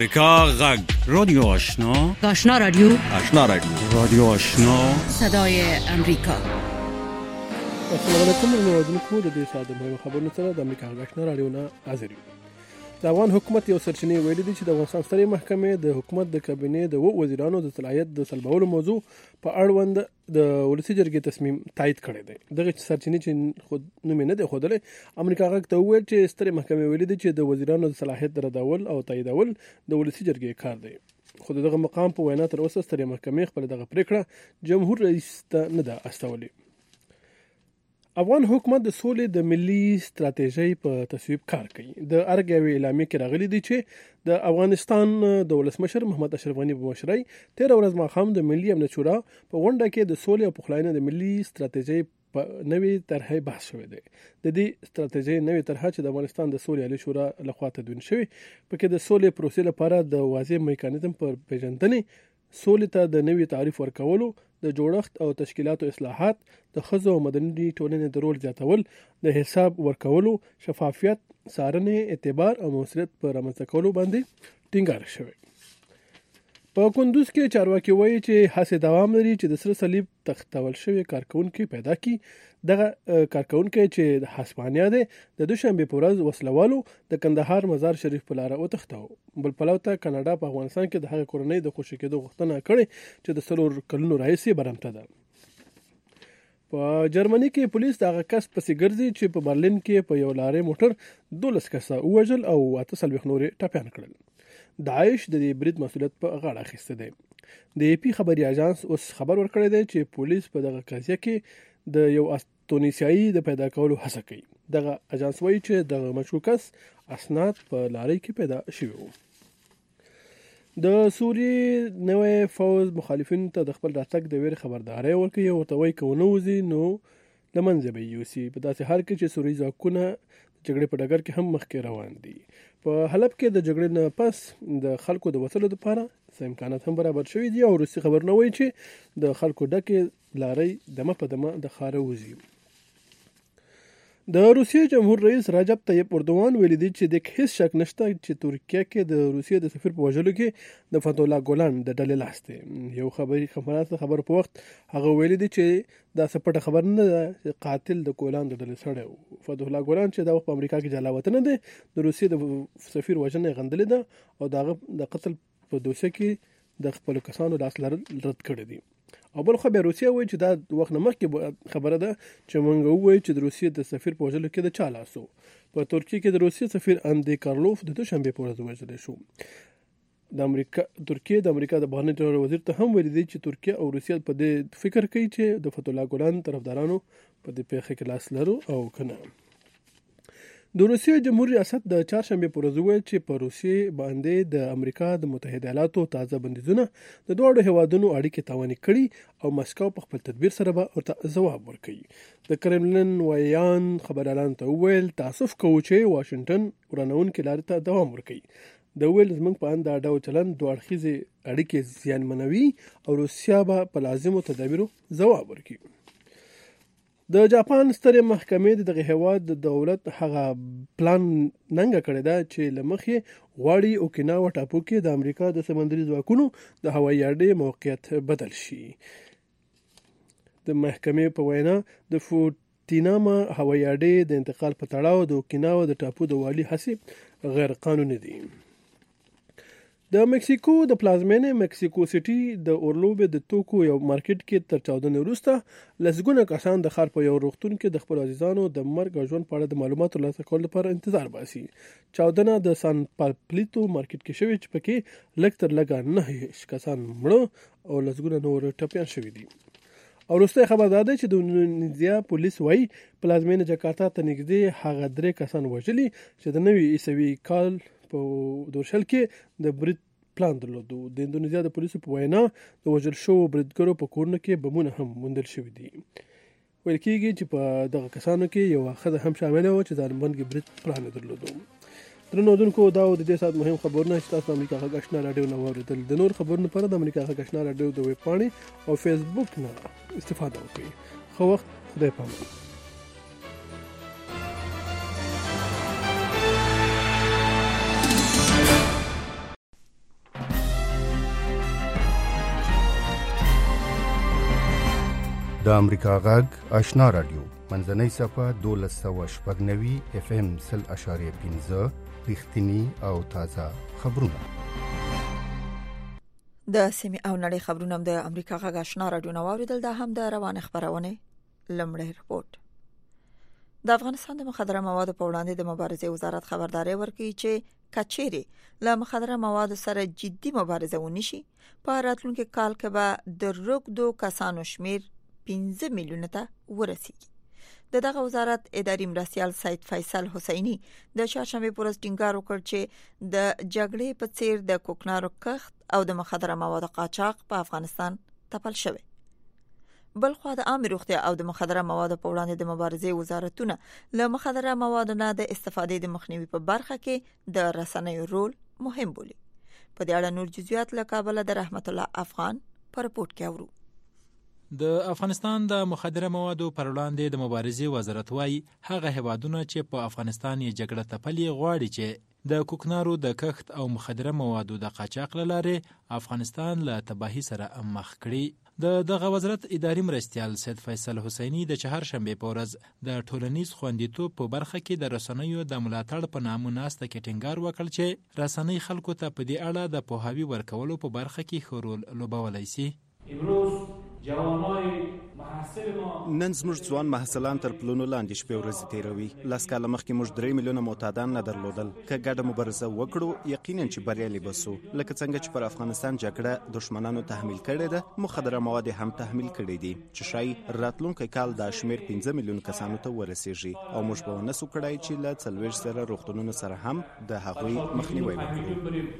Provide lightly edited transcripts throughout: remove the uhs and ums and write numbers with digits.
امریکا غږ رادیو آشنا رادیو رادیو آشنا صدای امریکا. السلام علیکم ورحمۃ د دې ساده مهمه خبرونو سره د امریکا غږ آشنا رادیو نه حاضر یم. د افغان حکومت یو سرچینې ویلي دي چې د افغانستان سترې محکمې د حکومت د کابینې د وزیرانو د صلاحیت د سلبولو موضوع په اړوند د ولسي جرګې تصمیم تایید کړی دی. دغه سرچینې چې خود نوم نه دی ښودلی، امریکا غږ ته وویل چې سترې محکمې ویلي دي چې د وزیرانو د صلاحیت ردول او تاییدول د ولسي جرګې کار دی. خو دغه مقام په وینا تر اوسه سترې محکمې خپل دغه پریکړه جمهور رئیس ته نه ده استولې. افغان حکومت د سولې د ملي ستراتیژۍ په تصویب کار کوي. د ارګ یوې اعلامیې کې راغلي دي چې د افغانستان د ولسمشر محمد اشرف غني په مشرۍ 13 ورځ ماښام د ملي امنیت شورا په غونډه کې د سولې او پخلاینې د ملي ستراتیژۍ په نوې طرحې بحث شوی دی. د دې ستراتیژۍ نوې طرحه چې د افغانستان د سولې عالی شورا لخوا تدوین شوی، پکې د سولې پروسې لپاره د واضح میکانیزم پر پیژندنې، سولې ته د نوي تعریف ورکولو، د جوړښت او تشکیلاتو اصلاحات، د ښځو او مدني ټولنې د رول زیاتول، د حساب ورکولو، شفافیت، څارنې، اعتبار او موثریت پر رامنځته کولو باندې ټینګار شوی. په کندوز کې چارواکي وایي چې هڅې دوام لري چې د سره صلیب تختول شوی کارکونکي پیدا کړي. دغه کارکونکي چې د هسپانیا دی، د دوشنبه په ورځ وسلوالو د کندهار مزار شریف په لار وتښتاو. بل پلو ته کاناډا په افغانستان کې د هغې کورنۍ د خوشي کېدو غوښتنه کړې چې د 4 کلونو راهیسې برمته ده. په جرمني کې پولیس د هغه کس پسې ګرځي چې په برلین کې په یو لارې موټر 12 کسه ووژل او 48 نورې ټپیان کړل. داعش د دې برید مسؤلیت په غاړه اخیسته دی. د ای پی خبري اژانس اوس خبر ورکړی دی چې پولیس په دغه قضیه کې د یو تونسیایي د پیدا کولو هڅه کوي. دغه اژانس وایي چې د مشکوک کس اسناد په لارۍ کې پیدا شوي وو. د سوریې نوې فوز مخالفینو ته د خپل راتګ د ویرې خبرداری ورکوي او ورته وایي که ونه وځي نو له منځه به یوسي، په داسې حال کې چې سوریې ځواکونه جګړې په ډګر کې هم مخکې روان دي. په حلب کې د جګړې نه پس د خلکو د وتلو لپاره څه امکانات هم برابر شوي دي او روسي خبرونه وایي چې د خلکو ډکې لارۍ دمه په دمه د ښاره وځي. د روسیې جمهور رئیس رجب طیب اردوغان ویلي دی چې د هیڅ شک نشته چې ترکیه کې د روسیې د سفیر په وژلو کې د فتح الله ګولان د ډلې لاس دی. یو خبري کنفرانس خبر په وخت هغه ویلي دی چې دا سپټه خبر نه ده چې قاتل د ګولان د ډلې سړی و. فتح الله ګولان چې دا وخت په امریکا کې جلا وطن دی، د روسیې د سفیر وژنه غندلې ده او دغه د قتل په دوسیه کې د خپل کسانو لاس لرل رد کړی دی. او بل خو بیا روسیه وایي چې دا وخت نه مخکې خبره ده چې موږ ووایو چې د روسیې د سفیر په وژلو کې د چا لاس و. په ترکیه کې د روسیې سفیر اندی کارلوف د دوشنبه په ورځ وژل شو. ترکیه د امریکا د بهرنی چارو وزیر ته هم ویلي دی چې ترکیه او روسیه په دې فکر کوي چې د فتح الله ګولان طرفدارانو په دې پیښه کې لاس لرو او کنه. د روسیې جمهور ریاست د چهارشنبه په ورځ وویل چې په روسیې باندې د امریکا د متحده ایالاتو تازه بندیزونه د دواړو هیوادونو اړیکې تاواني کړي او مسکو په خپل تدبیر سره به ورته ځواب ورکوي. د کرملن وایان خبريالانو ته وویل تاسف کوو چې واشنگټن ورانونکې لارې ته دوام ورکوي. د ویل زموږ په اند دا ډول چلند دوه اړخیزې اړیکې زیانمنوي او روسیا به په لازمو تدابیرو ځواب ورکوي. د جاپان سترې محکمې دغه هیواد د دولت هغه پلان ننګه کړی ده چې له مخې غواړي اوکیناوا ټاپو کې د امریکا د سمندري ځواکونو د هوایي اډې موقعیت بدل شي. د محکمې په وینا د فوټیناما هوایي اډې د انتقال په تړاو د اوکیناوا د ټاپو د والي هڅې غیر قانوني دي. د مکسیکو د پلازمینې مکسیکو سټي د اورلوبې د توکو یو مارکیټ کې تر چاودنې وروسته لسګونه کسان د ښار په یو روغتون کې د خپل عزیزانو د مرګ او ژوند په اړه د معلوماتو ترلاسه کولو لپاره انتظار باسي. چاودنه د سان پاپلیتو مارکیټ کې شوې چې پکې لږ تر لږه 9 کسان مړه او لسګونه نور ټپیان شوي دي. او وروستی خبر دا دی چې د اندونیزیا پولیس وایي پلازمینې جاکارتا ته نږدې هغه 3 کسان وژلي چې د نوي عیسوي کال په دورشل کې د برید پلان درلودو. د اندونیزیا د پولیسو په وینا د وژل شوو بریدګرو په کورونو کې بمونه هم موندل شوي دي. ویل کېږي چې په دغه کسانو کې یوه ښځه هم شامله وه چې ځانمرګي برید پلان یې درلودو. درنو اورېدونکو، دا د دې ساعت مهم خبرونه چې تاسو امریکا غږ آشنا راډیو نه واورېدل. د نور خبرونو لپاره د امریکا غږ آشنا راډیو د ویب پاڼې او فیسبوک نه استفاده وکړئ. ښه وخت، خدای پامان. د امریکا غږ آشنا رادیو منځنۍ صفحه 1290 FM 0.5 رښتینی او تازه خبرونه. د سیمې او نړۍ خبرونه د امریکا غږ آشنا رادیو نو اوریدل د هم د روان خبرونه لمړی رپورت. د افغانستان د مخدره موادو په وړاندې د مبارزې وزارت خبرداري ورکړي چې کچېري له مخدره موادو سره جدي مبارزه ونشي په راتلونکي کال کې به د روږدو کسانو شمیر 15 میلیونه ته ورسیږي. دغه وزارت اداري مرستیال سید فیصل حسینی د چهارشنبه پر ورځ ټینګار وکړ چې د جګړې په څیر د کوکنارو کښت او د مخدره موادو قاچاق په افغانستان تپل شوی. بلخو د عامه روغتیا او د مخدره موادو په وړاندې د مبارزې وزارتونه له مخدره موادو نه د استفادې د مخنیوي په برخه کې د رسنیو رول مهم بولي. په دې اړه نور جزئیات له کابل د رحمت الله افغان پر رپورت کې اورو. د افغانستان د مخدره موادو پر وړاندې د مبارزې وزارت وايي هغه هیوادونه چې په افغانستان یې جګړه تپلې غواړي چې د کوکنارو د کښت او مخدره موادو د قاچاق لاره افغانستان له تباهي سره مخ کړي. دغه وزارت اداري مرستیال سید فیصل حسینی د چهارشنبه په ورځ د ټولنیز خوندیتوب په برخه کې د رسنیو د ملاتړ په نامه ناسته کې ټینګار وکړ چې رسنۍ خلکو ته په دې اړه د پوهاوی ورکولو په برخه کې ښه رول لوبولی شي. نن زموږ ځوان محصلان تر پلونو لاندې شپې ورځې تیروي. لاس کاله مخکې موږ 3 میلیونه معتادان نه درلودل. که ګډه مبارزه وکړو یقینا چې بریالي بسو. لکه څنګه چې پر افغانستان جګړه دښمنانو تحمیل کړې ده، مخدره مواد هم تحمیل کړي دي چې شاید راتلونکي کال دا شمیر 15 میلیون کسانو ته ورسیږي او موږ به ونسو کړای چې له 40 سره روغتونونو سره هم د هغوی مخنیوي وکړو.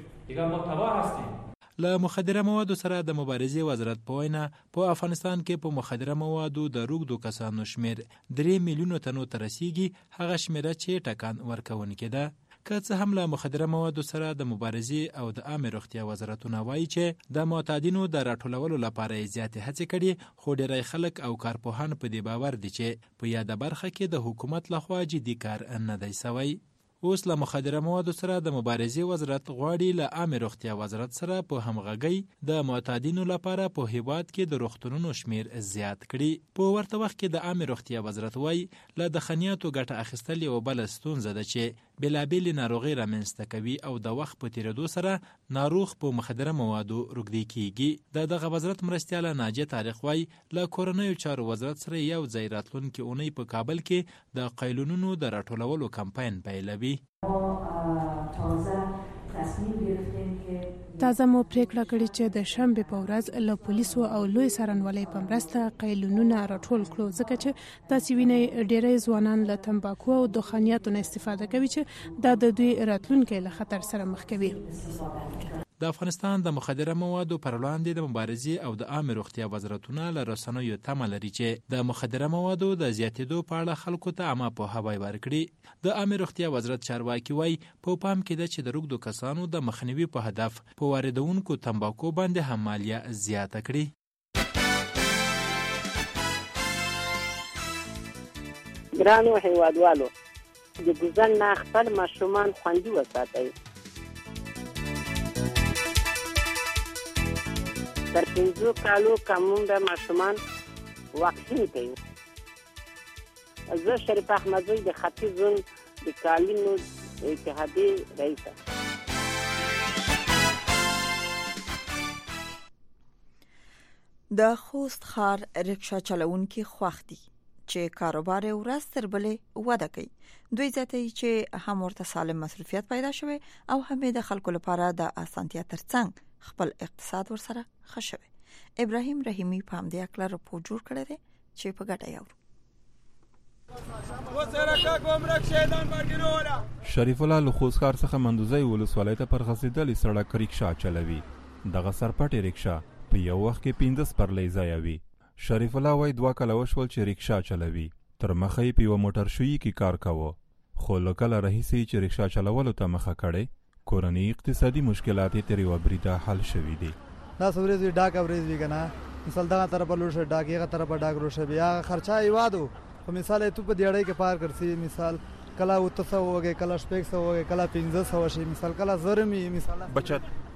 له مخدره موادو سره د مبارزې وزارت په وینا په افغانستان کې په مخدره موادو د روږدو کسانو شمیر 3 میلیونو تنو ته رسیږي، هغه شمیره چې ټکان ورکوونکې ده. که څه هم له مخدره موادو سره د مبارزې او د عامه روغتیا وزارتونه وایي چې د معتادینو د راټولولو لپاره یې زیاتې هڅې کړي، خو ډېری خلک او کارپوهان په دې باور دي چې په یاده برخه کې د حکومت لخوا جدي کار نه دی سوی. اوس له مخدره موادو سره د مبارزې وزارت غواړي له عامه روغتیا وزارت سره په همغږۍ د معتادینو لپاره په هیواد کې د روغتونونو شمیر زیات کړي. په ورته وخت کې د عامه روغتیا وزارت وایي له د خنیاتو ګټه اخیستل یو بل ستونزه ده چې بېلابېلې ناروغۍ رامنځته کوي او د وخت په تیریدو سره ناروغ په مخدره موادو روږدی کیږي. دغه وزارت مرستیاله ناجیه طارق وایي له کورنیو چارو وزارت سره یو ځای راتلونکي اونۍ په کابل کې د قیلونونو د راټولولو کمپاین پیلوي. تازه مو پریکړه کړې چې د شنبه په ورځ له پولیسو او لوی څارنوالۍ په مرسته قیلونونه راټول کړو، ځکه چې تاسو وینئ ډېری ځوانان له تمباکو او دخانیاتو نه استفاده کوي چې دا د دوی راتلونکي له خطر سره مخ کوي. د افغانستان د مخدره موادو پر وړاندې د مبارزې او د عامه روغتیا وزارتونه له رسنیو تمه لري چې د مخدره موادو د زیاتېدو په اړه خلکو ته عامه پوهاوی ورکړي. د عامه روغتیا وزارت چارواکي وایي په پام کې ده چې د روږدو کسانو د مخنیوي په هدف په واردونکو تمباکو باندې هم مالیه زیاته کړي. ګرانو هیوادوالو، د ګوزن نه خپل ماشومان خوندي وساتئ. تر 15 کالو کمون د ماشومان واکسین کوي. زه شریف احمدزی د ختیځ زون د کالینو اتحادیې رئیس. د خوست ښار رکشا چلوونکي خوښ دي چې کاروبار ورځ تر بلې وده کوي. دوی ذاتي چې هم ورته سالم مصرفیت پیدا شوی او هم د خلکو لپاره د اسانتیا ترڅنګ خپل اقتصاد ورسره ښه شوی. ابراهیم رحیمی په همدې اړه راپور جوړ کړی دی چې په ګټه یاورو. شریف الله له خوست ښار څخه مندوزی ولسوالۍ ته پر غځېدلې سړک رکشا چلوي. دغه سرپټې رکشا په یو وخت کې 15 سپرلۍ ځایه وي. شریف الله وایي 2 کاله وشول چې رکشا چلوي. تر مخه یې په یوه موټر شویي کې کار کاوه، خو له کله راهیسې چې رکشا چلولو ته مخه کړې کورنۍ اقتصادي مشکلات یې تر یوه بریده حل شوي دي. دا ورځ وي ډاک ورځ وي کنه، مثال دغه طرفه لور شه ډاک یغه طرفه ډاک لور شه بیا خرچه ایوادو. په مثال ته په دیړۍ کې پار کرسي، مثال کلا 300 وګه، کلا 600 وګه، کلا 1500 شي، مثال کلا زرمي، مثال بچت